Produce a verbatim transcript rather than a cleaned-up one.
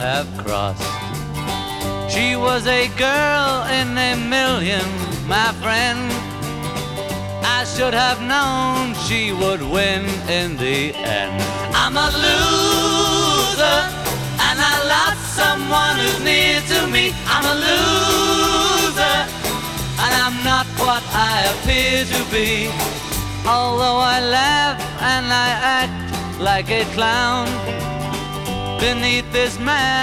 have crossed. She was a girl in a million, my friend. I should have known she would win in the end. I'm a loser, and I lost someone who's near to me. I'm a loser, and I'm not what I appear to be. Although I laugh and I act like a clown, beneath this mask